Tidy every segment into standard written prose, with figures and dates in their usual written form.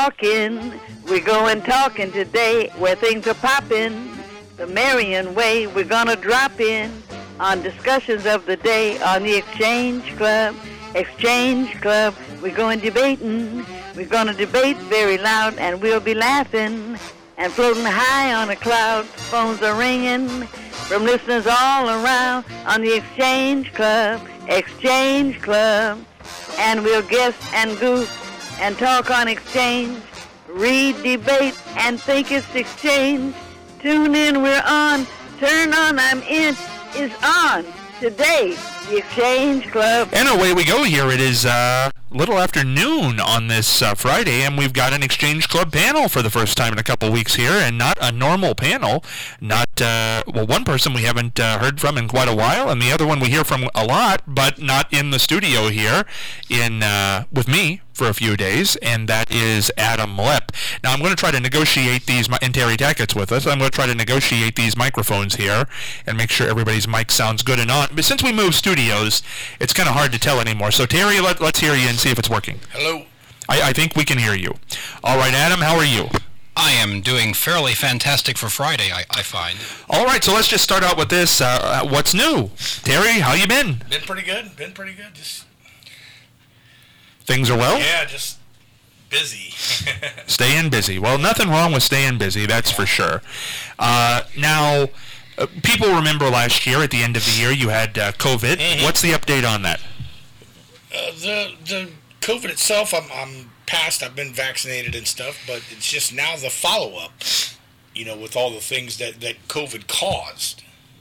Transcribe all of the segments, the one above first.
talking. We're going talking today where things are popping. The Marion way, we're gonna drop in on discussions of the day on the Exchange Club. Exchange Club, we're going debating. We're gonna debate very loud and we'll be laughing and floating high on a cloud. Phones are ringing from listeners all around on the Exchange Club. Exchange Club. And we'll guess and goof and talk on exchange, read, debate, and think it's exchange. Tune in, we're on. Turn on, I'm in. Is on today, the Exchange Club. And away we go here. It is little after noon on this Friday, and we've got an Exchange Club panel for the first time in a couple weeks here, and not a normal panel. Not, one person we haven't heard from in quite a while, and the other one we hear from a lot, but not in the studio here with me for a few days, and that is Adam Lepp. Now, I'm going to try to negotiate these, and Terry Tackett's with us. I'm going to try to negotiate these microphones here and make sure everybody's mic sounds good and on. But since we moved studios, it's kind of hard to tell anymore. So, Terry, let's hear you and see if it's working. Hello. I think we can hear you. All right, Adam, how are you? I am doing fairly fantastic for Friday, I find. All right, so let's just start out with this. What's new? Terry, how you been? Been pretty good. Just things are well? Yeah, just busy. Staying busy. Well, nothing wrong with staying busy, that's for sure. Now, people remember last year, at the end of the year, you had COVID. Mm-hmm. What's the update on that? The COVID itself, I'm past. I've been vaccinated and stuff, but it's just now the follow-up, with all the things that COVID caused.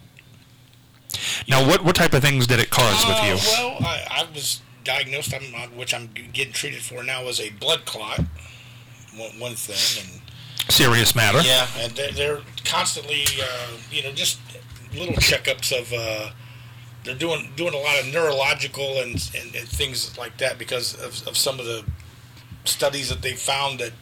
Now, what type of things did it cause with you? Well, I was diagnosed, which I'm getting treated for now, as a blood clot, one thing. And serious matter. Yeah, and they're constantly, just little checkups of, they're doing a lot of neurological and things like that because of some of the studies that they found that,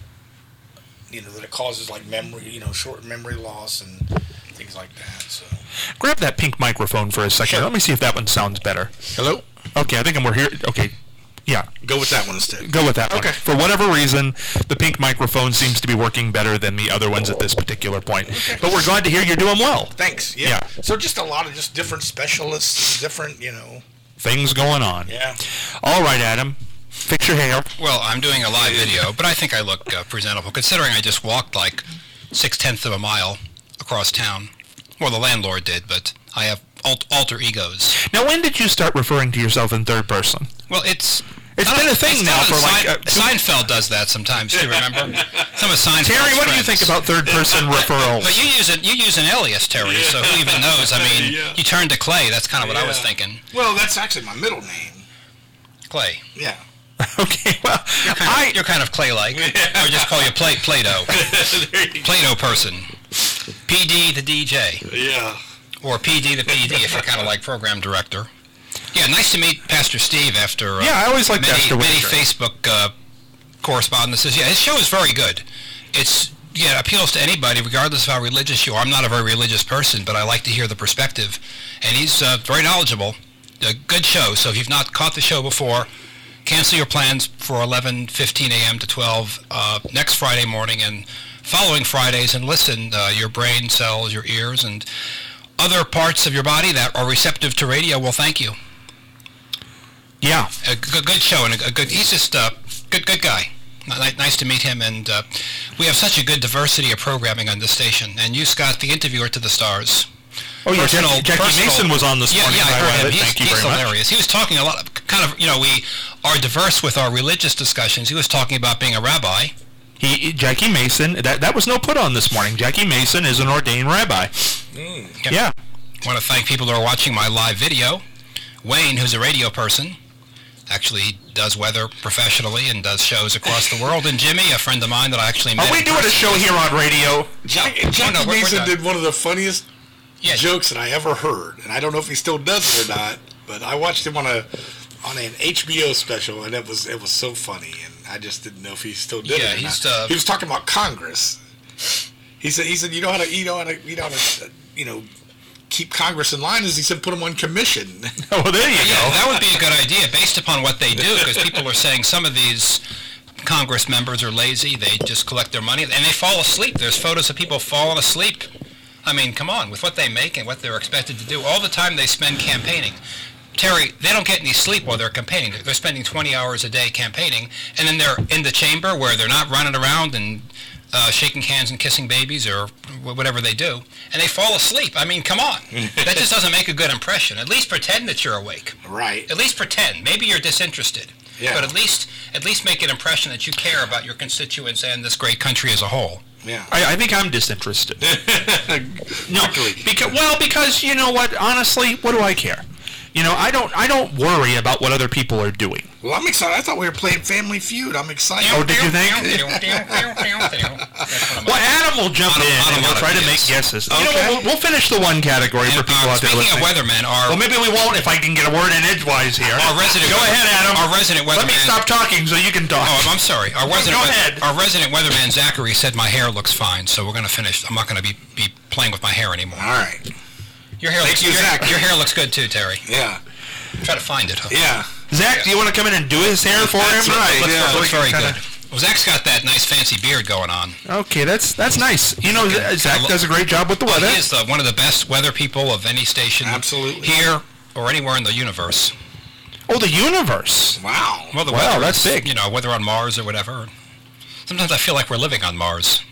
that it causes like memory, short memory loss and things like that. So grab that pink microphone for a second. Sure. Let me see if that one sounds better. Hello? Okay, I think we're here. Okay. Yeah. Go with that one instead. Go with that one. Okay. For whatever reason, the pink microphone seems to be working better than the other ones at this particular point. Okay. But we're glad to hear you're doing well. Thanks. Yeah. So just a lot of just different specialists, different, things going on. Yeah. All right, Adam. Fix your hair. Well, I'm doing a live video, but I think I look presentable, considering I just walked like 0.6 of a mile across town. Well, the landlord did, but I have alter egos. Now, when did you start referring to yourself in third person? Well, it's been a thing now for Seinfeld does that sometimes too. Remember? Some of Seinfeld's Terry, what do you think about third person referrals? But you use an alias, Terry. So who even knows? I mean, you turned to Clay. That's kind of what I was thinking. Well, that's actually my middle name. Clay. Yeah. Okay. Well, you're kind of Clay-like. Or just call you Plato. Plato person. PD the DJ. Yeah. Or PD the PD if you're kind of like program director. Yeah, nice to meet Pastor Steve after I always like many Pastor Facebook correspondences. Yeah, his show is very good. It appeals to anybody regardless of how religious you are. I'm not a very religious person, but I like to hear the perspective. And he's very knowledgeable. A good show. So if you've not caught the show before, cancel your plans for 11:15 a.m. to 12 next Friday morning and following Fridays and listen. Your brain cells, your ears, and other parts of your body that are receptive to radio will thank you. Yeah. A good show, and he's just a good guy. Nice to meet him, and we have such a good diversity of programming on this station. And you, Scott, the interviewer to the stars. Oh, yeah, Jackie Mason was on this morning. Yeah, I heard him. Thank you he's very hilarious. much. He was talking a lot, we are diverse with our religious discussions. He was talking about being a rabbi. Jackie Mason, that was no put on this morning. Jackie Mason is an ordained rabbi. Yeah. I want to thank people who are watching my live video. Wayne, who's a radio person, actually does weather professionally and does shows across the world. And Jimmy, a friend of mine that I actually met. Are we doing a show here on radio? Jackie Mason did one of the funniest jokes that I ever heard, and I don't know if he still does it or not. But I watched him on an HBO special, and it was so funny, and I just didn't know if he still did it. Yeah, he was talking about Congress. He said you know how to keep Congress in line, as he said, put them on commission. Oh, well, there you go. That would be a good idea based upon what they do, because people are saying some of these Congress members are lazy. They just collect their money, and they fall asleep. There's photos of people falling asleep. I mean, come on, with what they make and what they're expected to do, all the time they spend campaigning. Terry, they don't get any sleep while they're campaigning. They're spending 20 hours a day campaigning, and then they're in the chamber where they're not running around and shaking hands and kissing babies or whatever they do, and they fall asleep. I mean, come on. That just doesn't make a good impression. At least pretend that you're awake. Right. At least pretend. Maybe you're disinterested. Yeah. But at least make an impression that you care about your constituents and this great country as a whole. Yeah. I think I'm disinterested. No, because you know what? Honestly, what do I care? You know, I don't worry about what other people are doing. Well, I'm excited. I thought we were playing Family Feud. I'm excited. Oh, did you think? Well, Adam will jump in and we'll try to make guesses. Okay. You know, we'll finish the one category for people out there listening. Speaking of weathermen, well, maybe we won't if I can get a word in edgewise here. Go ahead, Adam. Our resident weatherman. Let me stop talking so you can talk. Oh, I'm sorry. Our resident weatherman, Zachary, said my hair looks fine, so we're going to finish. I'm not going to be playing with my hair anymore. All right. Your hair looks good too, Terry. Yeah. Try to find it. Huh? Yeah. Zach, do you want to come in and do his hair for him? Right. Looks very good. Well, Zach's got that nice fancy beard going on. Okay, that's nice. You know, Zach does a great job with the weather. He is one of the best weather people of any station. Absolutely. Here or anywhere in the universe. Oh, the universe. Wow. Well, the weather, that's big. You know, whether on Mars or whatever. Sometimes I feel like we're living on Mars.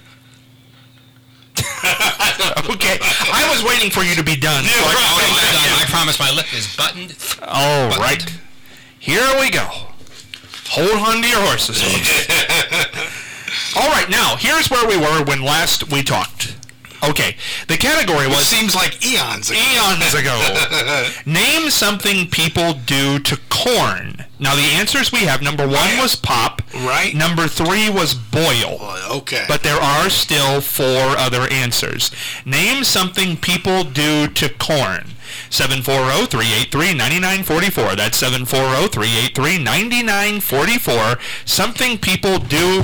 Okay, I was waiting for you to be done. Yeah, I promise my lip is buttoned. All right. Here we go. Hold on to your horses, folks. All right, now, here's where we were when last we talked. Okay, the category was... Seems like eons ago. Eons ago. Name something people do to corn. Now, the answers we have, number 1 was pop. Right. Number 3 was boil. Okay. But there are still 4 other answers. Name something people do to corn. 740-383-9944. That's 740-383-9944. Something people do...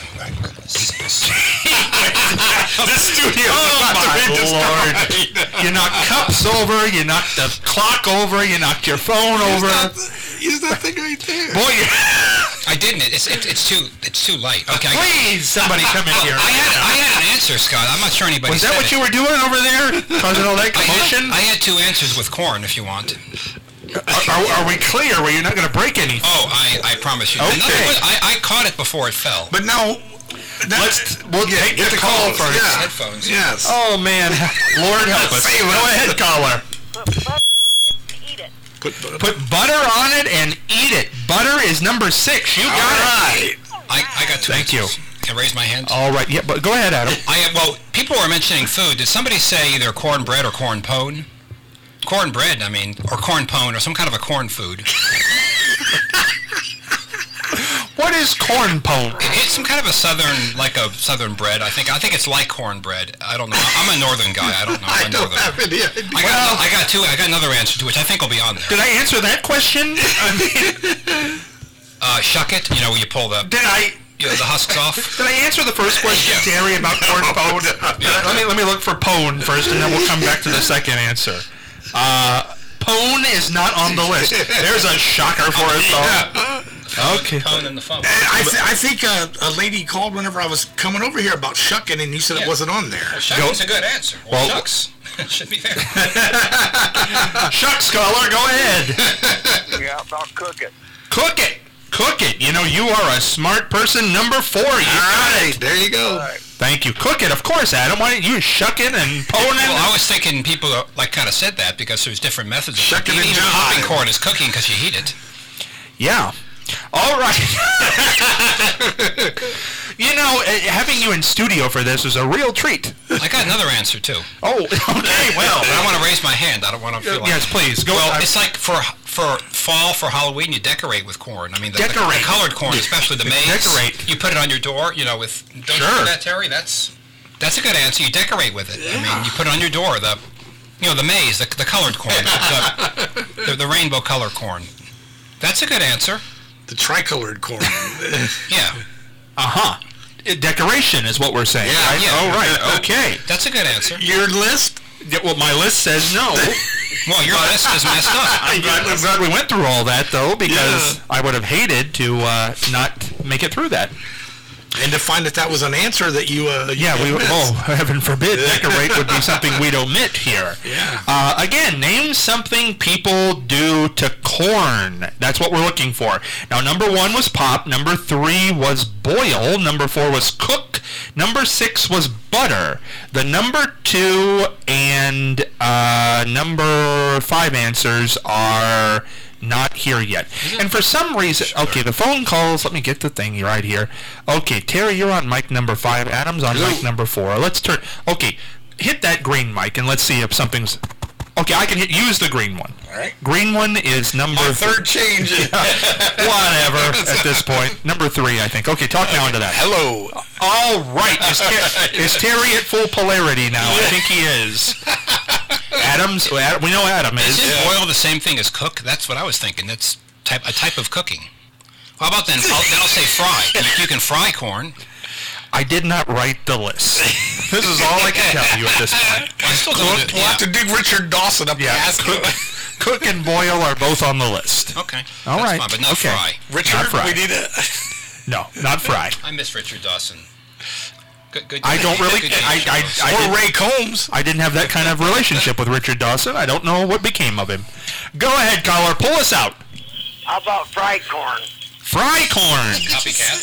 The studio. Oh, my Lord. You knock cups over, you knock the clock over, you knocked your phone over. Use that thing right there. Boy, I didn't. It's too light. Okay. Please, somebody come in here. I had an answer, Scott. I'm not sure anybody Was that what you were doing over there? Causing all that commotion? I had 2 answers with corn, if you want. Are we clear where you're not going to break anything? Oh, I promise you. Okay. I caught it before it fell. But now... We'll get the call first. Yeah. Headphones. Yes. Oh, man. Lord help us. Go ahead, caller. Put butter on it and eat Put butter on it and eat it. it. Butter is number 6. You got it. I got 2 Thank answers. you. Can I raise my hand? All right. Yeah, but go ahead, Adam. Well, people were mentioning food. Did somebody say either cornbread or corn pone? Cornbread, I mean, or corn pone, or some kind of a corn food. What is corn pone? It's some kind of a southern bread. I think it's like cornbread. I don't know. I'm a northern guy. I don't know. I don't have any idea. I got another answer to which I think will be on there. Did I answer that question? Shuck it. You know, where you pull the husks off. Did I answer the first question, Terry, about corn pone? Let me look for pone first, and then we'll come back to the second answer. Pone is not on the list. There's a shocker for us all. Okay. Pone in the phone. I think a lady called whenever I was coming over here about shucking, and you said it wasn't on there. Well, shucking's a good answer. Well, shucks. Should be there. Shucks, caller, go ahead. Yeah, I'll cook it. Cook it. Cook it. You know, you are a smart person. Number 4. You got it. There you go. Right. Thank you. Cook it, of course, Adam. Why don't you shucking and poning? Well, I was thinking people kind of said that because there's different methods of Shucking cooking. and Even jiving. popping corn is cooking because you heat it. Yeah. All right. You know, having you in studio for this is a real treat. I got another answer, too. Oh, okay. Well, I don't want to raise my hand. I don't want to feel like... yes, please. Go Well, on. it's like for fall, for Halloween, you decorate with corn. I mean, the colored corn, especially the maize. Decorate. You put it on your door, you know, with... Don't you do that, Terry? That's a good answer. You decorate with it. I mean, you put it on your door, the maize, the colored corn, the rainbow color corn. That's a good answer. The tricolored corn. Yeah. Uh-huh. Decoration is what we're saying. Yeah. Right? Yeah. Oh, right. Okay. That's a good answer. Your list? Well, my list says no. Well, your list is messed up. I'm glad we went through all that, though, because I would have hated to not make it through that. And to find that was an answer that you heaven forbid, decorate would be something we'd omit here. Yeah. Again, name something people do to corn. That's what we're looking for. Now, number 1 was pop. Number 3 was boil. Number 4 was cook. Number 6 was butter. The number 2 and number 5 answers are not here yet. And for some reason, okay, the phone calls, let me get the thing right here. Okay, Terry, you're on mic number 5. Adam's on mic number 4. Let's turn, okay, hit that green mic and let's see if something's, okay, I can use the green one. All right. Green one is number... My third change. Whatever, at this point. Number 3, I think. Okay, talk now into that. Hello. All right. Is Terry at full polarity now? I think he is. We know Adam is. Isn't boil the same thing as cook? That's what I was thinking. That's a type of cooking. How about then? I'll say fry. You can fry corn. I did not write the list. This is all I can tell you at this point. We'll have to dig Richard Dawson up. Yeah, cook and boil are both on the list. Okay. All right. Fine, but not fry. Richard, not fry. We need a... No, not fry. I miss Richard Dawson. Good. I don't really. Or Ray Combs. I didn't have that kind of relationship with Richard Dawson. I don't know what became of him. Go ahead, caller. Pull us out. How about fried corn? Fry corn. Copycat.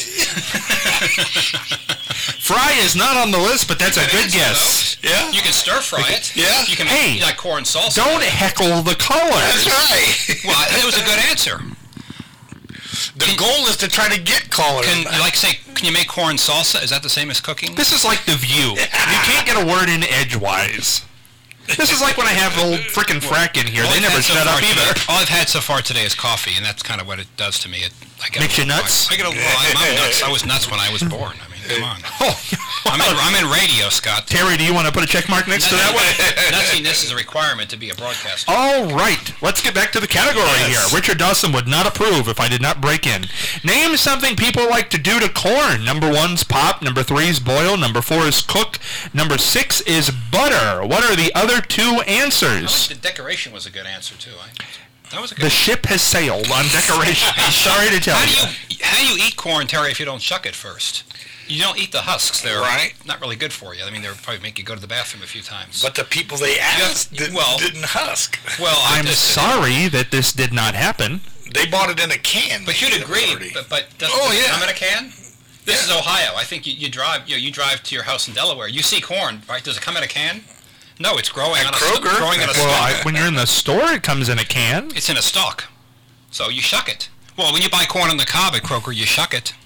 Fry is not on the list, but that's a good guess. Yeah. You can stir fry it. Yeah. You can make like corn salsa. Don't heckle the caller. That's right. Well, that was a good answer. The goal is to try to get callers. Can you make corn salsa? Is that the same as cooking? This is like The View. You can't get a word in edgewise. This is like when I have old frickin' frack in here. They never shut up either. All I've had so far today is coffee, and that's kind of what it does to me. Makes you nuts? I'm nuts. I was nuts when I was born. I mean, come on. I'm in radio, Scott. Terry, do you want to put a check mark next to that one? Nutsiness is a requirement to be a broadcaster. All right. Let's get back to the category here. Richard Dawson would not approve if I did not break in. Name something people like to do to corn. Number 1's pop. Number 3's boil. Number 4 is cook. Number 6 is butter. What are the other 2 answers? The decoration was a good answer, too. That was a good The ship has sailed on decoration. I'm sorry to tell you. How do you eat corn, Terry, if you don't shuck it first? You don't eat the husks. They're not really good for you. I mean, they would probably make you go to the bathroom a few times. But the people they asked didn't husk. Well, I'm sorry that this did not happen. They bought it in a can. But you'd agree. But does it come in a can? This is Ohio. I think you drive to your house in Delaware. You see corn, right? Does it come in a can? No, it's growing on Kroger. Growing in a stalk. When you're in the store, it comes in a can. It's in a stalk. So you shuck it. Well, when you buy corn on the cob at Kroger, you shuck it.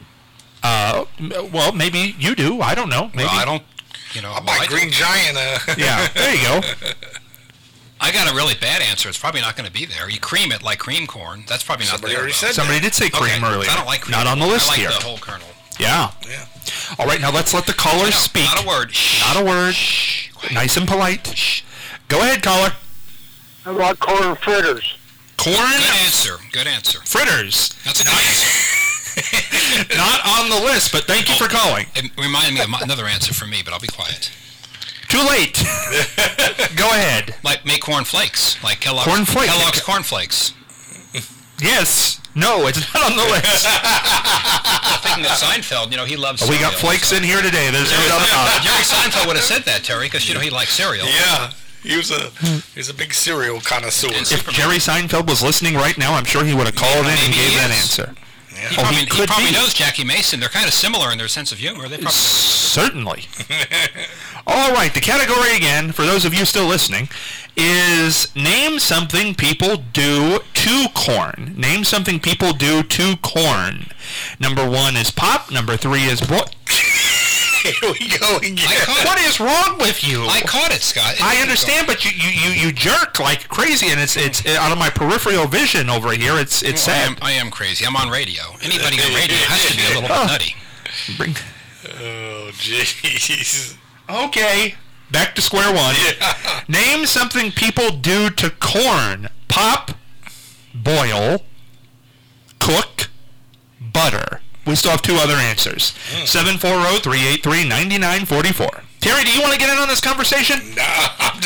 Well, maybe you do. I don't know. Maybe. Well, I don't, I buy Green Giant. Yeah, there you go. I got a really bad answer. It's probably not going to be there. You cream it like cream corn. That's probably not there. Somebody did say cream earlier. I don't like cream. Not on the list here. here. I like the whole kernel. Yeah. All right, now let's let the caller speak. Not a word. Not a word. Nice and polite. Go ahead, caller. How about corn fritters? Corn? Good answer. Fritters. That's a good answer. Not on the list, but thank you for calling. It reminded me of another answer for me, but I'll be quiet. Too late. Go ahead. Like make corn flakes, like Kellogg's corn flakes. Yes. No, it's not on the list. Thinking of Seinfeld, he loves cereal. We got flakes in here today. There's no doubt about it. Jerry Seinfeld would have said that, Terry, because he likes cereal. Yeah. He's a big cereal connoisseur. If Jerry Seinfeld was listening right now, I'm sure he would have called in and gave that answer. Yeah. He probably knows Jackie Mason. They're kind of similar in their sense of humor. They probably Certainly. All right, the category again, for those of you still listening, is name something people do to corn. Name something people do to corn. Number 1 is pop. Number 3 is what? Here we go again. What is wrong with you? I caught it, Scott. I understand, but you jerk like crazy, and it's out of my peripheral vision over here. It's sad. I am crazy. I'm on radio. Anybody on radio has to be a little bit nutty. Oh, jeez. Okay, back to square one. Yeah. Name something people do to corn. Pop, boil, cook, butter. We still have 2 other answers. 740-383-9944. Terry, do you want to get in on this conversation? No, I'm just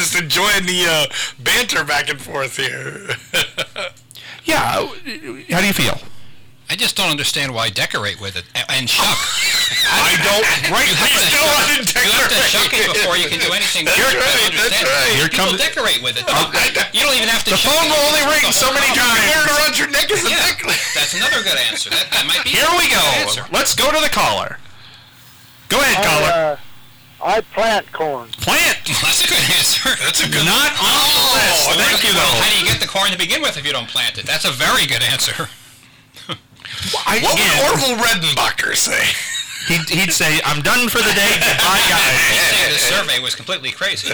just enjoying the banter back and forth here. Yeah. How do you feel? I just don't understand why decorate with it and shuck. I don't. Right. You have to shuck it before you can do anything. That's right. Here people decorate with it. You don't even have to. The phone will only ring so many times. Wear it around your neck as a necklace. That's another good answer. That might be. Here we go. Let's go to the caller. Go ahead, caller. I plant corn. Plant. That's a good answer. That's a good. Not on the list. Thank you, though. How do you get the corn to begin with if you don't plant it? That's a very good answer. What would Orville Redenbacher say? He'd say, "I'm done for the day. Goodbye, guys." He'd say the survey was completely crazy.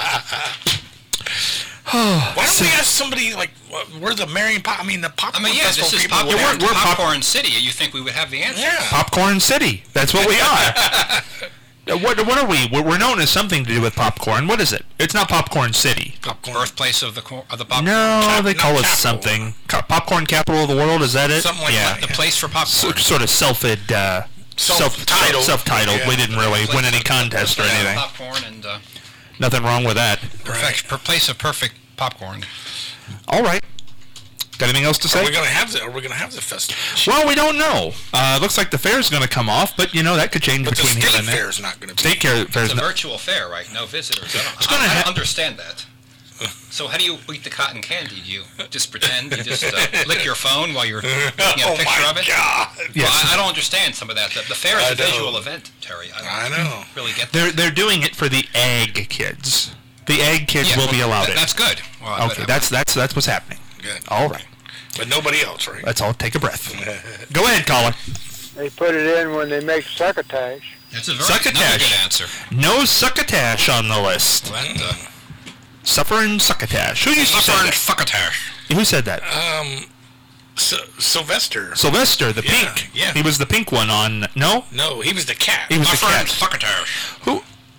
Why don't we ask somebody like, we're the Marion Pop? I mean, the Popcorn Festival this is people. We're Popcorn City. You think we would have the answer? Yeah. Popcorn City. That's what we are. What are we? We're known as something to do with popcorn. What is it? It's not Popcorn City. Birthplace of the popcorn. No, they call it something. Popcorn capital of the world. Is that it? Something like that. The place for popcorn. Sort of self-titled. Yeah. We didn't really win any contest or anything. Popcorn and nothing wrong with that. Place of perfect popcorn. All right. Got anything else to say? Are we going to have the festival? Well, we don't know. Looks like the fair's going to come off, but that could change between here and there. Fair's not going to be. State fair's It's a virtual fair, right? No visitors. I don't understand that. So how do you eat the cotton candy? Do you just pretend? You just lick your phone while you're taking a picture of it? God. Yes. Well, I don't understand some of that. The fair is a visual event, Terry. I know. Really get that. They're doing it for the ag kids. The ag kids will be allowed in. That's good. Well, Okay, that's what's happening. Good. All right. But nobody else, right? Let's all take a breath. Go ahead, caller. They put it in when they make succotash. That's a very good answer. No succotash on the list. Suffering succotash. Who used to say that? Succotash. Who said that? Sylvester. Sylvester, the pink. Yeah. He was the pink one on... No? No, he was the cat. He was the cat. Succotash. Who?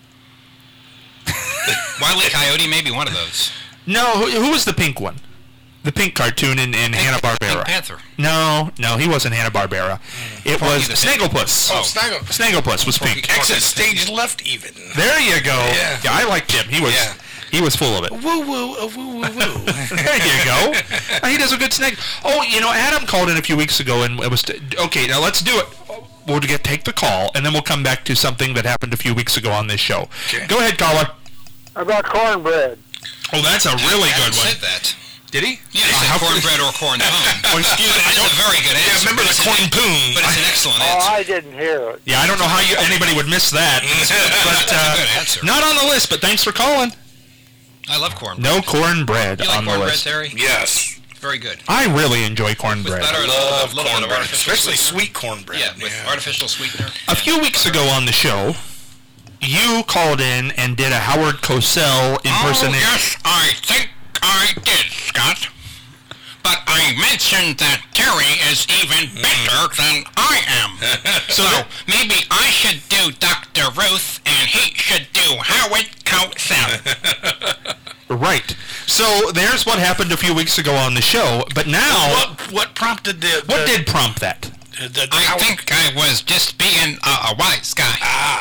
Wile E. Coyote may be one of those. No, who was the pink one? The pink cartoon in Hanna-Barbera. Pink Panther. No, he wasn't Hanna-Barbera. It was Snagglepuss. Oh, Snagglepuss was pink. Exit stage left even. There you go. Yeah, I liked him. He was full of it. Woo woo, woo woo woo. There you go. He does a good snag. Oh, Adam called in a few weeks ago and it was okay. Now let's do it. We'll take the call and then we'll come back to something that happened a few weeks ago on this show. Okay. Go ahead, caller. About cornbread. Oh, that's a really good one. Said that. Did he? Yeah, he said cornbread or corn pone. Oh, excuse me. That's a very good answer. Yeah, remember the corn poon. But it's an excellent Oh, answer. I didn't hear it. Yeah, I don't know how anybody would miss that. That's a good answer. Not on the list, but thanks for calling. I love cornbread. No cornbread You like on the cornbread, list. Terry? Yes. Very good. I really enjoy cornbread. With butter, Love a little bit of cornbread, artificial especially sweetener. sweet cornbread. Yeah, with artificial sweetener. A few weeks ago on the show, you called in and did a Howard Cosell impersonation. Oh, yes, I think I did, Scott. But I mentioned that Terry is even better than I am. So maybe I should do Dr. Ruth and he should do Howard Cosell. Right. So there's what happened a few weeks ago on the show, but now... What prompted What did prompt that? I think I was just being a wise guy.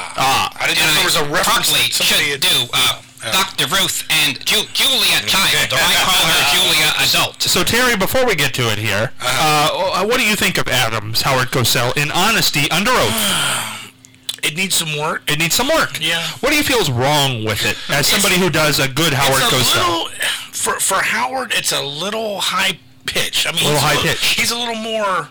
I didn't know there was a reference Probably that somebody should do Dr. Ruth and Julia Child, or I call her Julia Adult. So Terry, before we get to it here, what do you think of Adams, Howard Cosell, in honesty, under oath? It needs some work. It needs some work. Yeah. What do you feel is wrong with it, as somebody who does a good Howard Cosell? For Howard, it's a little high pitch. I mean, he's a little more...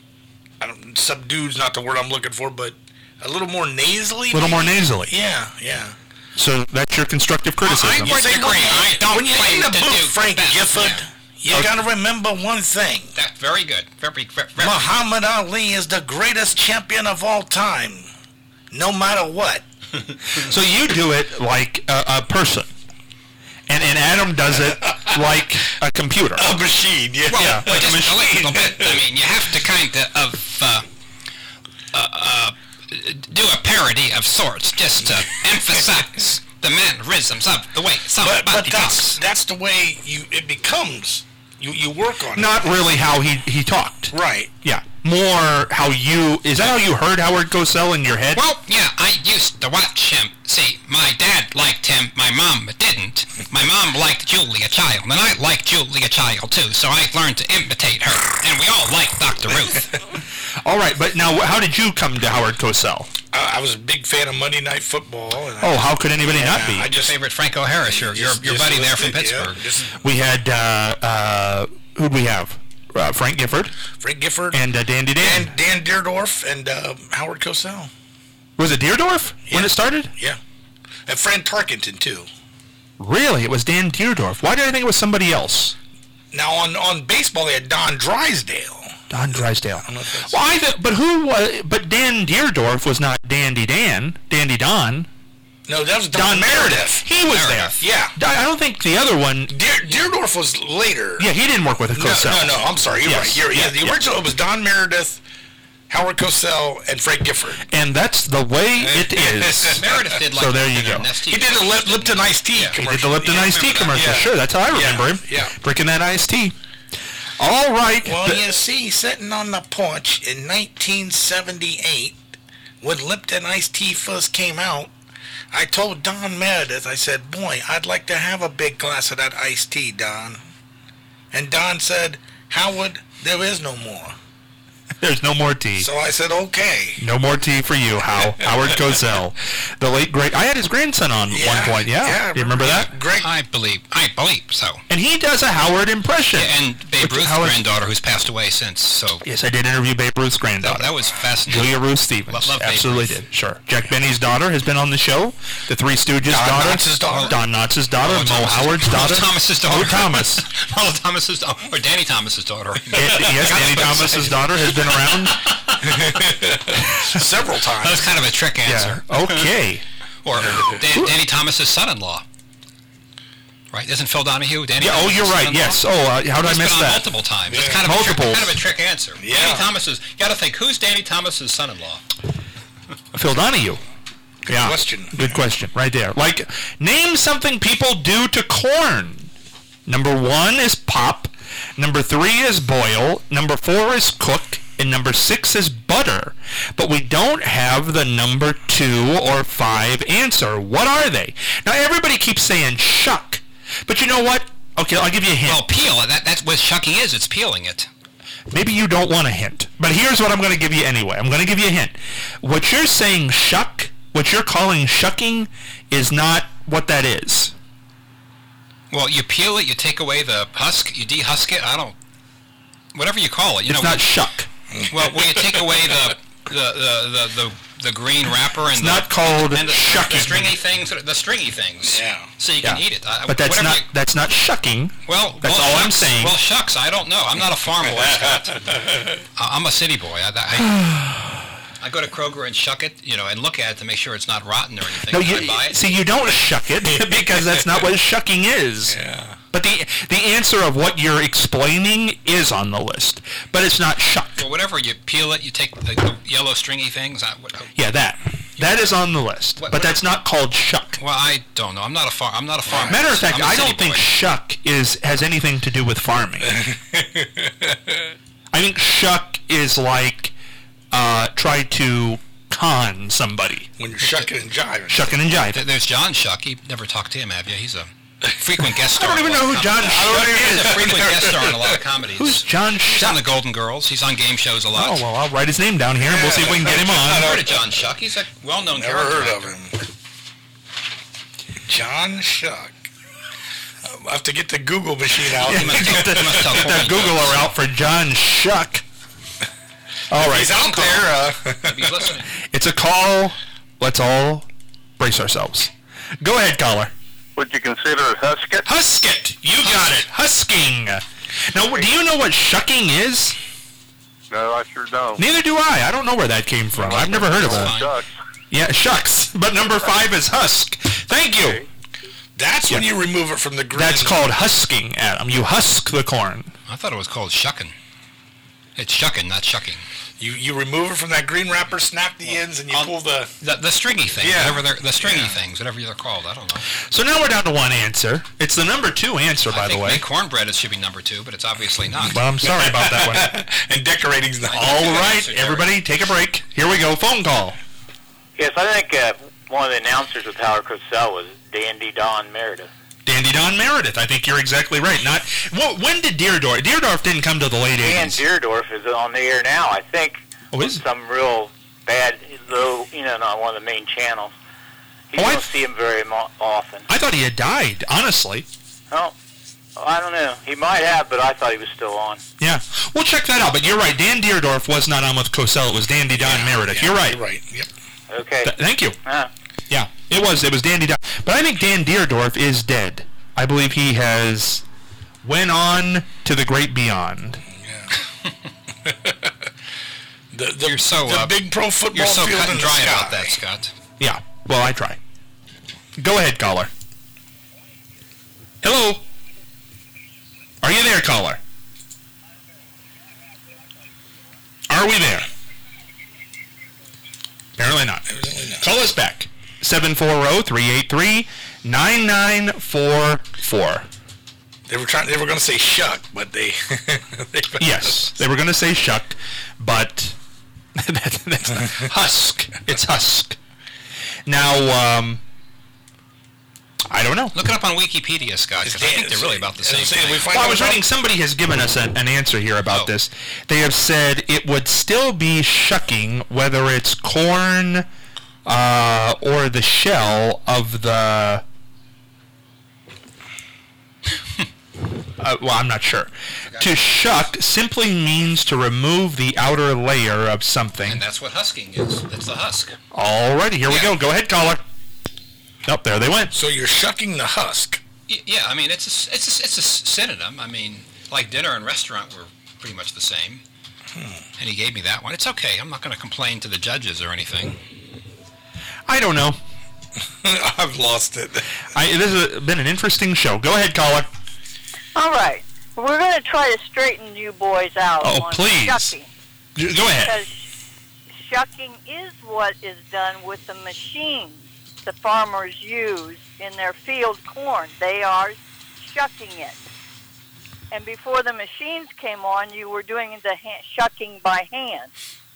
subdued's not the word I'm looking for, but a little more nasally. A little more nasally. Yeah. So that's your constructive criticism. I disagree. I don't when you claim sing the to book, do Frank best. Gifford, you gotta remember one thing. That's very good. Very. Muhammad Ali is the greatest champion of all time, no matter what. So you do it like a person, and Adam does it like a computer. A machine, yeah. Well, just a little bit. I mean, you have to kind of do a parody of sorts, just to emphasize the mannerisms of the way somebody talks. That's the way it becomes. You work on it. Not really how he talked. Right. Yeah. more how you... Is that how you heard Howard Cosell in your head? Well, yeah, I used to watch him. See, my dad liked him, my mom didn't. My mom liked Julia Child, and I liked Julia Child too, so I learned to imitate her, and we all liked Dr. Ruth. All right, but now how did you come to Howard Cosell? I was a big fan of Monday Night Football. And how could anybody not be? I just favorite Franco Harris, your buddy there from Pittsburgh. We had, who'd we have? Frank Gifford. And Dandy Dan. And Dan Deerdorf and Howard Cosell. Was it Deerdorf when it started? Yeah. And Fran Tarkenton, too. Really? It was Dan Deerdorf. Why did I think it was somebody else? Now, on baseball, they had Don Drysdale. Don Drysdale. But Dan Deerdorf was not Dandy Dan. Dandy Don. No, that was Don Meredith. He was there. Yeah. I don't think the other one... Deerdorf was later. Yeah, he didn't work with Cosell. No, I'm sorry. You're right. The original was Don Meredith, Howard Cosell, and Frank Gifford. And that's the way it is. Meredith did so there you go. He did the Lipton iced tea commercial. He did the Lipton iced tea commercial. Yeah. Sure, that's how I remember him. Yeah. Drinking that iced tea. All right. Well, you see, sitting on the porch in 1978, when Lipton iced tea first came out, I told Don Meredith, I said, boy, I'd like to have a big glass of that iced tea, Don. And Don said, Howard, there is no more. There's no more tea. So I said, okay. No more tea for you, Howard Cosell. The late, great... I had his grandson on one point, yeah. Do you remember that? Great. I believe so. And he does a Howard impression. Yeah, and Babe Ruth's granddaughter, who's passed away since, so... Yes, I did interview Babe Ruth's granddaughter. That was fascinating. Julia Ruth Stevens. Love Absolutely did. Sure. Jack Benny's daughter has been on the show. The Three Stooges' daughter. Don Knotts' daughter. Mo Howard's daughter. Thomas's daughter. Thomas. Thomas's daughter. Or Danny Thomas's daughter. Yes, Danny Thomas's daughter has been around. Several times. That was kind of a trick answer. Yeah. Okay. Or Danny Thomas's son-in-law. Right? Isn't Phil Donahue Danny? Yeah. Oh, you're right. Yes. Oh, how did I miss that? Multiple times. Yeah. It's kind of a trick answer. Yeah. Danny Thomas's. You got to think. Who's Danny Thomas's son-in-law? Phil Donahue. Good question. Good question. Right there. Like, name something people do to corn. Number 1 is pop. Number 3 is boil. Number 4 is cook. And number 6 is butter. But we don't have the number 2 or 5 answer. What are they? Now, everybody keeps saying shuck. But you know what? Okay, I'll give you a hint. Well, peel. That's what shucking is. It's peeling it. Maybe you don't want a hint. But here's what I'm going to give you anyway. I'm going to give you a hint. What you're saying shuck, what you're calling shucking, is not what that is. Well, you peel it, you take away the husk, you dehusk it. Whatever you call it. It's not shuck. Well, when you take away the green wrapper and it's not called shucking. The stringy things. Yeah. So you can eat it. But that's not shucking. Well, that's all I'm saying. Well, shucks, I don't know. I'm not a farm boy, Scott. I'm a city boy. I go to Kroger and shuck it, and look at it to make sure it's not rotten or anything. No, I buy it. See, you don't shuck it because that's not what shucking is. Yeah. But the answer of what you're explaining is on the list, but it's not shuck. Well, whatever, you peel it, you take the yellow stringy things. Yeah, that is on the list, but that's not called shuck. Well, I don't know. I'm not a farm. Matter of fact, I don't think shuck has anything to do with farming. I think shuck is like try to con somebody. When you're shucking and jiving. Shucking and jiving. There's John Shuck. You've never talked to him, have you? He's a frequent guest star. I don't even know who John Shuck is. He's a frequent guest star in a lot of comedies. Who's John Shuck? He's on the Golden Girls. He's on game shows a lot. Oh, well, I'll write his name down here and we'll see if we can get him on. I've heard of John Shuck. He's a well-known character. Never heard of him. John Shuck. I'll have to get the Google machine out. Get the Googler out for John Shuck. All right. He's out there. He's listening. It's a call. Let's all brace ourselves. Go ahead, caller. Would you consider it husket? Husket. You got it. Husking. Now, do you know what shucking is? No, I sure don't. Neither do I. I don't know where that came from. I've never heard of that. Shucks. Yeah, shucks. But number 5 is husk. Thank you. That's when you remove it from the green. That's called husking, Adam. You husk the corn. I thought it was called shucking. It's shucking, not shucking. You remove it from that green wrapper, snap the ends, and you pull the stringy things. Yeah. The stringy things, whatever they're called. I don't know. So now we're down to one answer. It's the number 2 answer, by the way. I think cornbread should be number 2, but it's obviously not. Well, I'm sorry about that one. And decorating's not. All right, everybody, take a break. Here we go. Phone call. Yes, I think one of the announcers with Howard Cosell was Dandy Don Meredith. Dandy Don Meredith. I think you're exactly right. When did Deerdorf? Deerdorf didn't come to the late 80s. Dan Deerdorf is on the air now, I think. Oh, is it? Some real bad, low, not one of the main channels. You don't see him very often. I thought he had died, honestly. Oh, I don't know. He might have, but I thought he was still on. Yeah. We'll check that out. But you're right. Dan Deerdorf was not on with Cosell. It was Dandy Don Meredith. You're right. You're right. Yep. Okay. Thank you. Yeah, it was Dandy Don. But I think Dan Deerdorf is dead. I believe he has went on to the great beyond. Yeah. You're so the big pro football you're so field cut and in dry the sky. about that, Scott. Yeah. Well, I try. Go ahead, caller. Hello. Are you there, caller? Are we there? Apparently not. Call us back. 740-383-9944. They were going to say shuck, but they Yes, they were going to say shuck, but that's not husk. It's husk. Now, I don't know. Look it up on Wikipedia, Scott, because I think they're really about the same thing. I was reading, somebody has given us an answer here about this. They have said it would still be shucking whether it's corn or the shell of the... well, I'm not sure. To shuck simply means to remove the outer layer of something. And that's what husking is. That's the husk. Alrighty, here we go. Go ahead, caller. Oh, there they went. So you're shucking the husk. Yeah, I mean, it's a synonym. I mean, like dinner and restaurant were pretty much the same. And he gave me that one. It's okay. I'm not going to complain to the judges or anything. I don't know. I've lost it. This has been an interesting show. Go ahead, caller. All right. We're going to try to straighten you boys out on please. shucking. Go ahead. Because shucking is what is done with the machines the farmers use in their field corn. They are shucking it. And before the machines came on, you were doing the shucking by hand.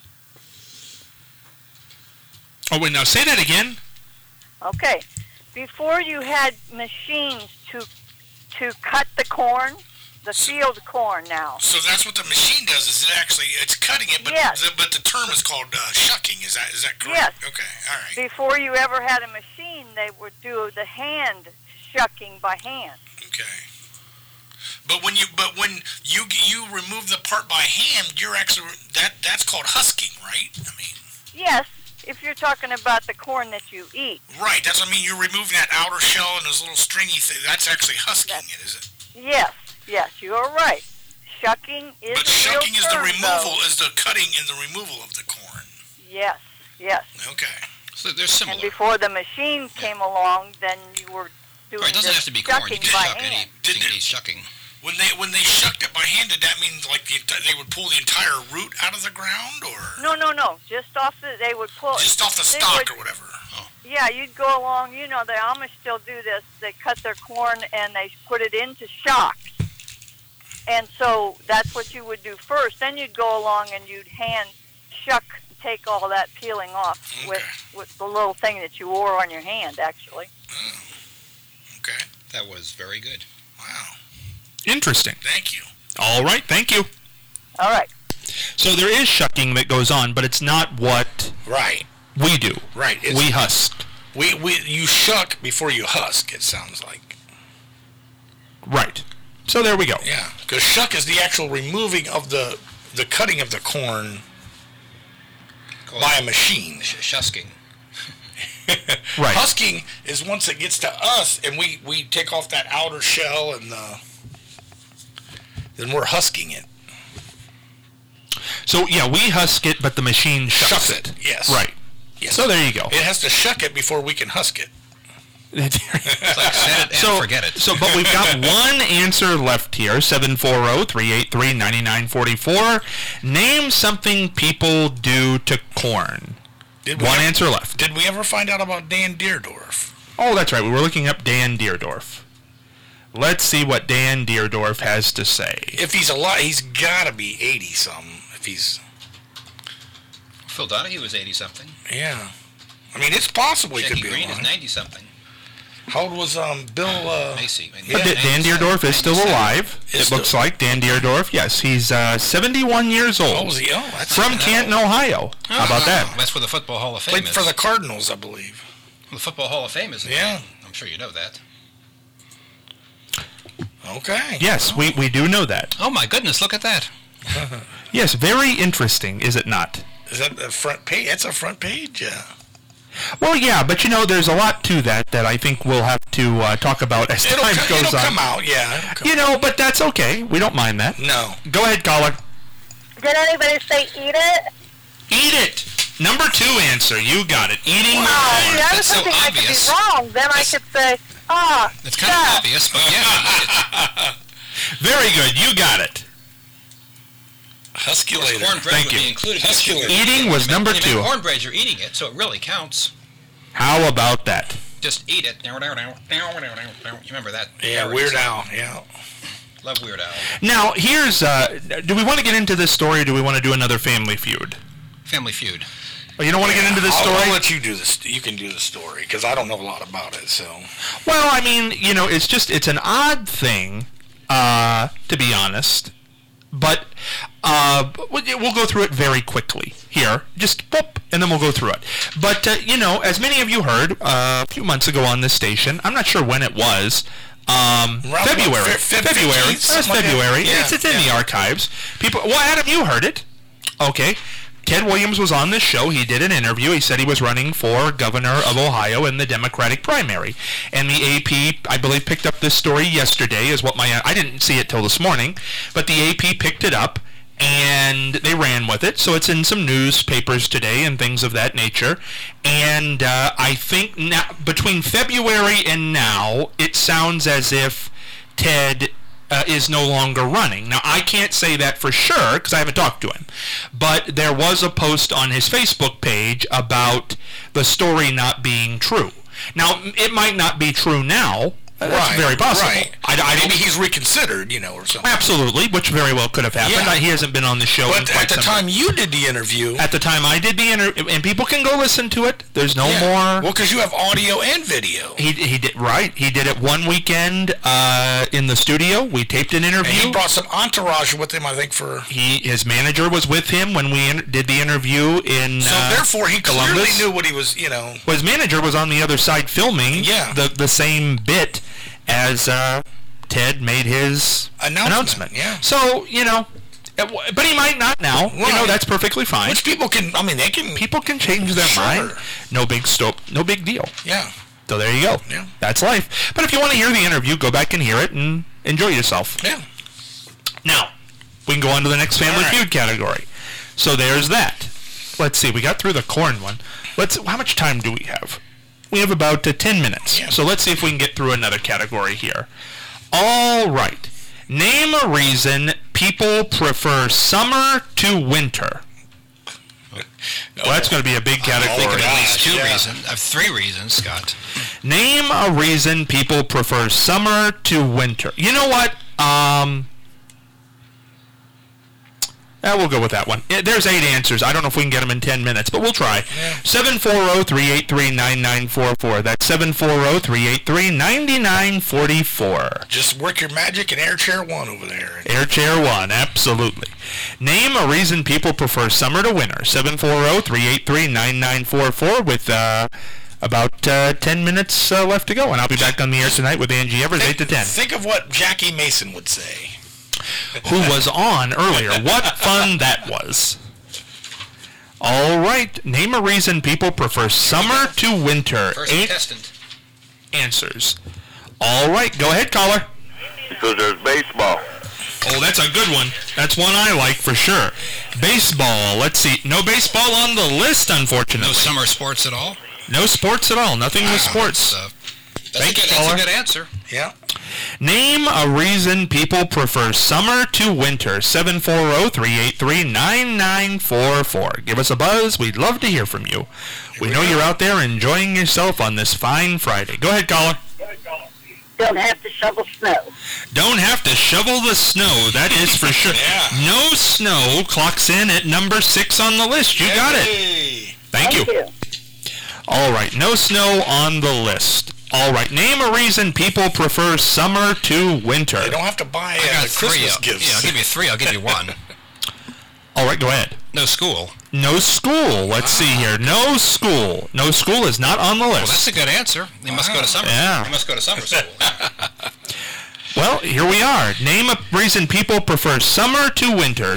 Oh, wait, now say that again. Okay. Before you had machines to cut the corn, the field corn now. So that's what the machine does. It's cutting it, but yes. but the term is called shucking. Is that correct? Yes. Okay. All right. Before you ever had a machine, they would do the hand shucking by hand. Okay. But when you remove the part by hand, you're actually that's called husking, right? I mean. Yes. If you're talking about the corn that you eat. Right, that's what I mean. You're removing that outer shell and those little stringy things. That's actually husking it, is it? Yes, you are right. Shucking is but shucking is the removal, is the cutting and the removal of the corn. Yes. Okay. So they're similar. And before the machine came along, then you were doing it doesn't have to be corn. You can shuck any shucking. When they shucked it by hand, did that mean like they would pull the entire root out of the ground, or? No. Just off they would pull. Just off the stalk or whatever. Oh. Yeah, you'd go along. The Amish still do this. They cut their corn and they put it into shocks. And so that's what you would do first. Then you'd go along and you'd hand shuck, take all that peeling off with the little thing that you wore on your hand, actually. Oh. Okay. That was very good. Wow. Interesting. Thank you. All right, thank you. All right. So there is shucking that goes on, but it's not what we do. Right. We husk. You shuck before you husk, it sounds like. Right. So there we go. Yeah, because shuck is the actual removing of the cutting of the corn by a machine. Shusking. Right. Husking is once it gets to us and we take off that outer shell and then we're husking it. So, yeah, we husk it, but the machine shucks it. Yes. Right. Yes. So there you go. It has to shuck it before we can husk it. It's like set it and forget it. But we've got one answer left here, 740-383-9944. Name something people do to corn. One answer left. Did we ever find out about Dan Deerdorf? Oh, that's right. We were looking up Dan Deerdorf. Let's see what Dan Deerdorf has to say. If he's alive, he's got to be 80-something. If he's... Phil Donahue was 80-something. Yeah. I mean, it's possible he could be Green alive. is 90-something. How old was Bill... Macy. Yeah, Dan Deerdorf is still alive. It looks like Dan Deerdorf, yes. He's 71 years old. Oh, was he? Oh, that's from Canton, Ohio. How about that? That's where the Football Hall of Fame is. Played for the Cardinals, I believe. Well, the Football Hall of Fame is. Yeah. I'm sure you know that. Okay. Yes, we do know that. Oh, my goodness, look at that. Yes, very interesting, is it not? Is that the front page? That's a front page, yeah. Well, yeah, but there's a lot to that I think we'll have to talk about as time goes on. It'll come out, yeah. But that's okay. We don't mind that. No. Go ahead, caller. Did anybody say eat it? Eat it. Number 2 answer. You got it. Eating. Oh, see, I was so thinking I could obvious. be wrong. Then I could say, it's kind of obvious, but yeah. Very good. You got it. Huskulator. Cornbread Thank would you. be included. Eating was number 2. Cornbread, you're eating it, so it really counts. How about that? Just eat it. You remember that? Yeah, Weird Al. Yeah. Love Weird Al. Now, here's... do we want to get into this story, or do we want to do another Family Feud? Family Feud. Well, you don't want to get into this story? I'll let you do this. You can do the story, because I don't know a lot about it, so... Well, I mean, it's an odd thing, to be honest. But we'll go through it very quickly here. Just boop, and then we'll go through it. But, as many of you heard a few months ago on this station, I'm not sure when it was, February. February. It was February. Yeah, it's in the archives. Adam, you heard it. Okay. Ted Williams was on this show. He did an interview. He said he was running for governor of Ohio in the Democratic primary. And the AP, I believe, picked up this story yesterday, I didn't see it till this morning, but the AP picked it up, and they ran with it. So it's in some newspapers today and things of that nature. And I think now, between February and now, it sounds as if Ted is no longer running. Now, I can't say that for sure because I haven't talked to him. But there was a post on his Facebook page about the story not being true. Now, it might not be true now. That's very possible. Right. Maybe he's reconsidered, or something. Absolutely, which very well could have happened. Yeah. He hasn't been on the show. But at the time you did the interview... At the time I did the interview, and people can go listen to it. There's no more... Well, because you have audio and video. He did, right. He did it one weekend in the studio. We taped an interview. And he brought some entourage with him, I think, for... His manager was with him when we did the interview in So therefore, he Columbus. clearly knew what he was, Well, his manager was on the other side filming the same bit as Ted made his announcement. Yeah. So, but he might not now. Right. That's perfectly fine. Which people can, People can change their mind. No big deal. Yeah. So there you go. Yeah. That's life. But if you want to hear the interview, go back and hear it and enjoy yourself. Yeah. Now, we can go on to the next Family Feud category. So there's that. Let's see. We got through the corn one. How much time do we have? We have about 10 minutes. Yeah. So let's see if we can get through another category here. All right. Name a reason people prefer summer to winter. Well, that's going to be a big category. I think at least 2 reasons. I have 3 reasons, Scott. Name a reason people prefer summer to winter. You know what? We'll go with that one. There's 8 answers. I don't know if we can get them in 10 minutes, but we'll try. 740-383-9944. That's 740-383-9944. Just work your magic and Air Chair 1 over there. Air Chair 1, absolutely. Name a reason people prefer summer to winter. 740-383-9944 with about 10 minutes left to go. And I'll be back on the air tonight with Angie Evers, 8 to 10. Think of what Jackie Mason would say. Who was on earlier. What fun that was. All right. Name a reason people prefer summer to winter. First 8 contestant. answers. All right. Go ahead, caller. Because there's baseball. Oh, that's a good one. That's one I like for sure. Baseball. Let's see. No baseball on the list, unfortunately. No summer sports at all? No sports at all. Nothing with sports. That's a good answer. Yeah. Name a reason people prefer summer to winter. 740-383-9944. Give us a buzz. We'd love to hear from you. We know you're out there enjoying yourself on this fine Friday. Go ahead, caller. don't have to shovel snow. Don't have to shovel the snow, that is for sure. Yeah. No snow clocks in at number 6 on the list. You got it. Thank you. All right, no snow on the list. All right, name a reason people prefer summer to winter. They don't have to buy I got Christmas 3. gifts. Yeah, I'll give you 3. I'll give you 1. All right, go ahead. No school. No school. Let's see here. No school. No school is not on the list. Well, that's a good answer. You must go to summer. Yeah. You must go to summer school. Well, here we are. Name a reason people prefer summer to winter.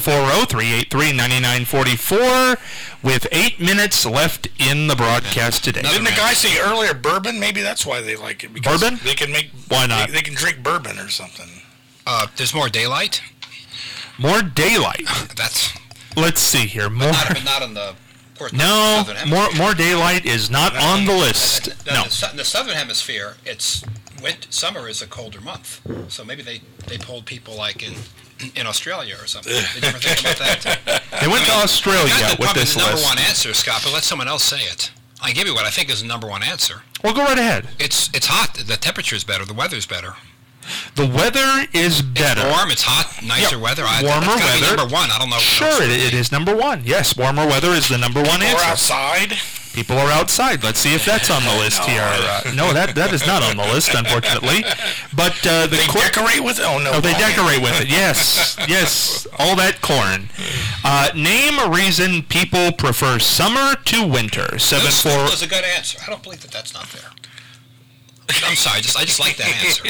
740-383-9944 with 8 minutes left in the broadcast today. Didn't the guy say earlier bourbon? Maybe that's why they like it. Because Bourbon? They can make. Why not? They can drink bourbon or something. There's more daylight. More daylight. That's Let's see here. More. not in the. Of course, No, not in the Southern Hemisphere. more daylight is not on the list. No. In the Southern Hemisphere, summer is a colder month. So maybe they polled people like in Australia or something. Did you ever think about that? They went to Australia That's with probably this the number list. one answer, Scott, but let someone else say it. I give you what I think is the number one answer. Well, go right ahead. It's hot. The temperature's better. The weather's better. The weather is better. It's warm. It's hot. Nicer weather. Warmer That's gotta be weather. number 1. I don't know. Sure, it is number 1. Yes, warmer weather is the number 1 Or answer. outside. People are outside. Let's see if that's on the list here. No, that is not on the list, unfortunately. But They decorate with it? Oh, no. Oh, they decorate with it. Yes, yes. All that corn. Name a reason people prefer summer to winter. No school 74. is a good answer. I don't believe that's not there. I'm sorry. I just like that answer.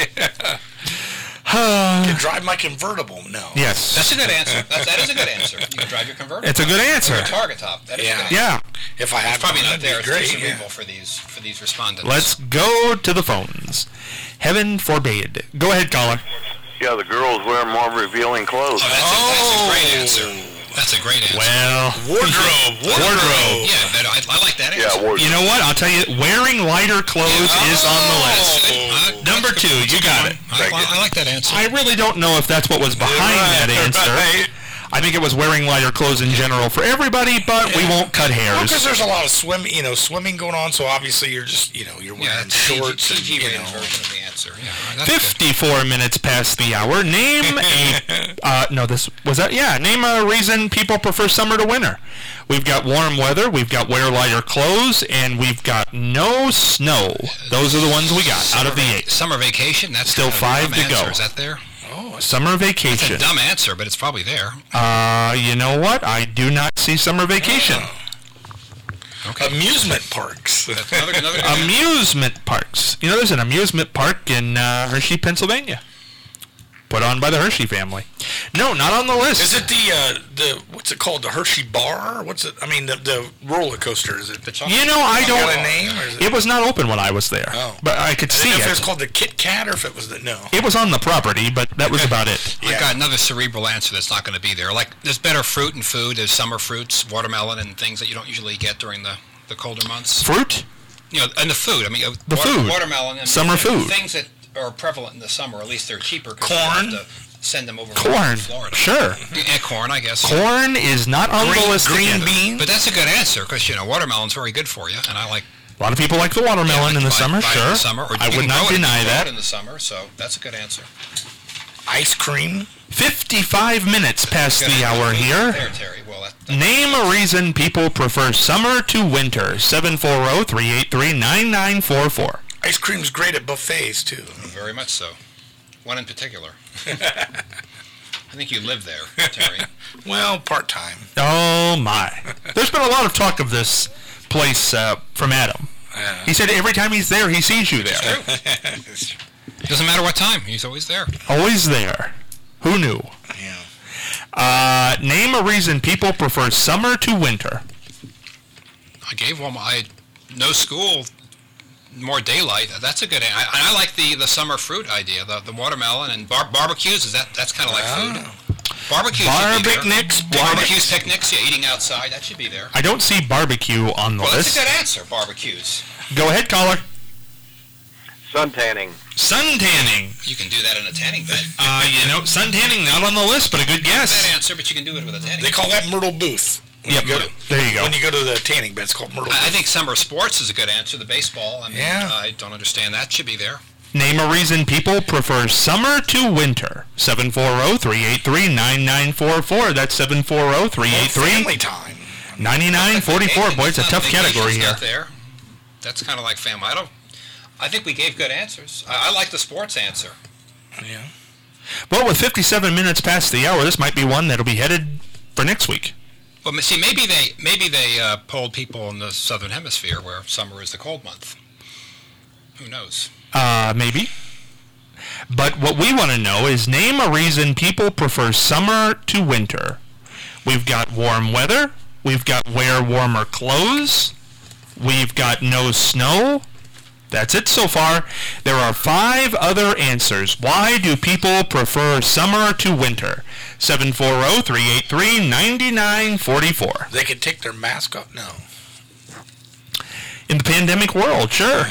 Can drive my convertible? No. Yes. That's a good answer. That is a good answer. You can drive your convertible. It's a good answer. Or a Target top. That is a good answer. Yeah. If I had It's probably one, not there. that'd It's be too great. cerebral for these respondents. Let's go to the phones. Heaven forbid. Go ahead, caller. Yeah, the girls wear more revealing clothes. Oh, that's a great answer. That's a great answer. Well, Wardrobe. Yeah, but I like that answer. Yeah, you know what? I'll tell you, wearing lighter clothes is on the list. Number 2, you got it. I like that answer. I really don't know if that's what was behind that answer. I think it was wearing lighter clothes in general for everybody, but we won't cut Well, hairs. because there's a lot of swimming going on, so obviously you're just, you're wearing shorts. and, CG-rated version of the answer. Yeah, that's 54 minutes past the hour. Name name a reason people prefer summer to winter. We've got warm weather, we've got wear lighter clothes, and we've got no snow. Those are the ones we got out of the 8. Summer vacation. That's Still kind of a 5 dumb to go. answer. Is that there? Oh, Summer It's a vacation. dumb answer, but it's probably there. You know what? I do not see summer vacation. Okay. amusement parks. That's another good answer. Amusement parks. You know, there's an amusement park in Hershey, Pennsylvania. Put on by the Hershey family. No, not on the list. Is it the what's it called? The Hershey Bar? What's it? I mean, the roller coaster. Is it? You know, I don't. Got a name? Or is It was not open when I was there. Oh. But I could I see didn't know if it it. was called the Kit Kat or if it was the no. It was on the property, but that was about it. I've got another cerebral answer that's not going to be there. Like, there's better fruit and food. There's summer fruits, watermelon, and things that you don't usually get during the colder months. Fruit? You know, and the food. I mean, The food. watermelon, and Summer food. Things that are prevalent in the summer. At least they're cheaper. 'Cause Corn. You have to send them over Corn. from Florida. Sure. Yeah, corn, I guess. Corn is not on the list green again. beans. But that's a good answer because watermelon's very good for you, and I like. A lot of people like the watermelon in the summer, buy it sure. In the summer, or I you would can not grow it deny that. in the summer, so that's a good answer. Ice cream. 55 minutes past the hour here. There, Terry. Well, Name a reason people prefer summer to winter. 740-383-9944. Ice cream's great at buffets too. very much so. One in particular. I think you live there, Terry. Well, part time. Oh, my. There's been a lot of talk of this place from Adam. He said every time he's there, he sees you there. Doesn't matter what time. He's always there. Always there. Who knew? Yeah. Name a reason people prefer summer to winter. I gave one. No school, more daylight. That's a good. I like the summer fruit idea. The watermelon and barbecues. That's kind of like food. Barbecues. Barbecues, picnics. Yeah, eating outside. That should be there. I don't see barbecue on the Well, list. that's a good answer. Barbecues. Go ahead, caller. Sun tanning. Sun tanning. You can do that in a tanning bed. Sun tanning not on the list, but a good guess. That answer, but you can do it with a tanning. They call that Myrtle Booth. Yep, there you go. When you go to the tanning bed, it's called Myrtle Booth. I think summer sports is a good answer. The baseball. I mean, Yeah. I don't understand that. Should be there. Name a reason people prefer summer to winter. 740-383-9944. That's 740-383-9944. Boy, it's a tough category here. There. That's kind of like family. I think we gave good answers. I like the sports answer. Yeah. Well, with 57 minutes past the hour, this might be one that'll be headed for next week. Well, see, maybe they polled people in the southern hemisphere where summer is the cold month. Who knows? Maybe. But what we want to know is name a reason people prefer summer to winter. We've got warm weather. We've got wear warmer clothes. We've got no snow. That's it so far. There are 5 other answers. Why do people prefer summer to winter? 740-383-9944. They could take their mask off? No. In the pandemic world, sure.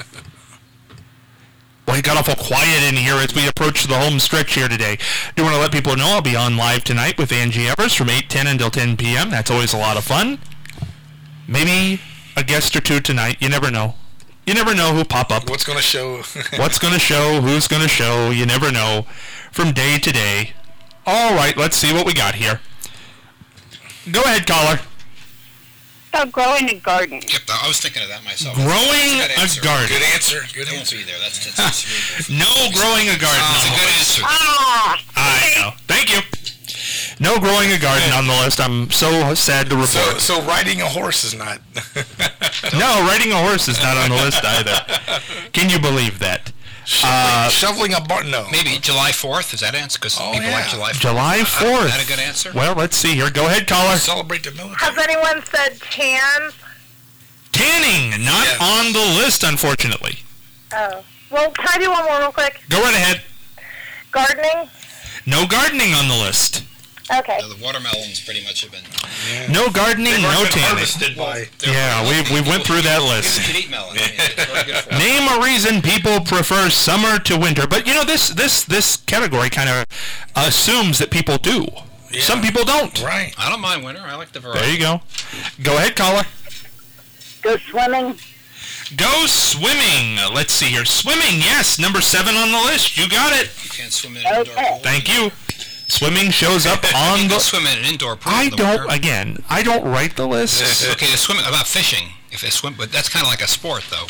Well, it got awful quiet in here as we approach the home stretch here today. Do want to let people know I'll be on live tonight with Angie Evers from 8:10 until 10 p.m. That's always a lot of fun. Maybe a guest or two tonight. You never know. You never know who'll pop up. What's going to show? What's going to show? Who's going to show? You never know. From day to day. All right, let's see what we got here. Go ahead, caller. Growing a garden. Yep, I was thinking of that myself. Growing a garden. Good answer. Good It won't answer. be there. That's cerebral. No growing a garden. That's a good answer. I know. Thank you. No growing a garden on the list. I'm so sad to report. So riding a horse is not. No, riding a horse is not on the list either. Can you believe that? Shoveling a barn? No. Maybe July 4th. Is that answer? Because people like July 4th. July 4th. Is that a good answer? Well, let's see here. Go ahead, caller. Celebrate the military. Has anyone said tans? Tanning, not on the list, unfortunately. Oh. Well, can I do one more real quick? Go right ahead. Gardening? No gardening on the list. Okay. The watermelons pretty much have been. No gardening, no tanning. Harvested by. Yeah, we went through that list. People should eat melon. I mean, it's very good for Name a reason people prefer summer to winter. But you know, this category kind of assumes that people do. Yeah. Some people don't. Right. I don't mind winter. I like the variety. There you go. Go ahead, caller. Go swimming? Go swimming. Let's see here. Swimming, yes, number 7 on the list. You got it. You can't swim in an indoor pool. Thank you. Swimming shows up on You the... can swim in an indoor pool. I in the don't, winter. again, I don't write the lists. Okay, swimming about fishing. If they swim, but that's kind of like a sport, though.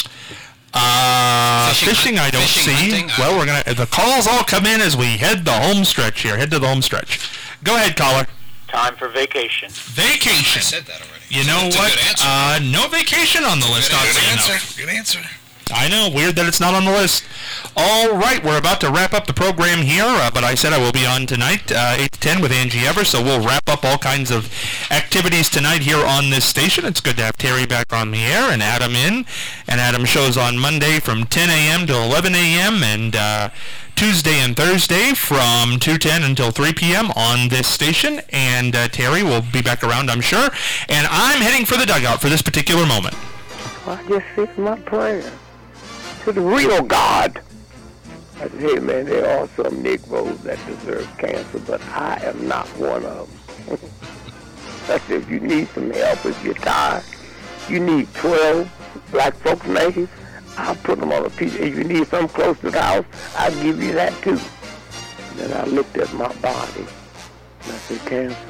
Fishing I don't fishing, see. hunting, Well, we're gonna. The calls all come in as we head the home stretch here. Head to the home stretch. Go ahead, caller. Time for vacation. Vacation. I said that already. You know That's a what? good answer. No vacation on the list. Good oddly answer. enough. Good answer. I know, weird that it's not on the list. All right, we're about to wrap up the program here, but I said I will be on tonight, 8 to 10 with Angie Evers, so we'll wrap up all kinds of activities tonight here on this station. It's good to have Terry back on the air and Adam in, and Adam shows on Monday from 10 a.m. to 11 a.m., and Tuesday and Thursday from 2:10 until 3 p.m. on this station, and Terry will be back around, I'm sure, and I'm heading for the dugout for this particular moment. I just said my prayer to the real God. I said, hey man, there are some Negroes that deserve cancer, but I am not one of them. I said, if you need some help, if you're tired, you need 12 black folks natives, I'll put them on a piece. If you need something close to the house, I'll give you that too. And then I looked at my body, and I said, cancer,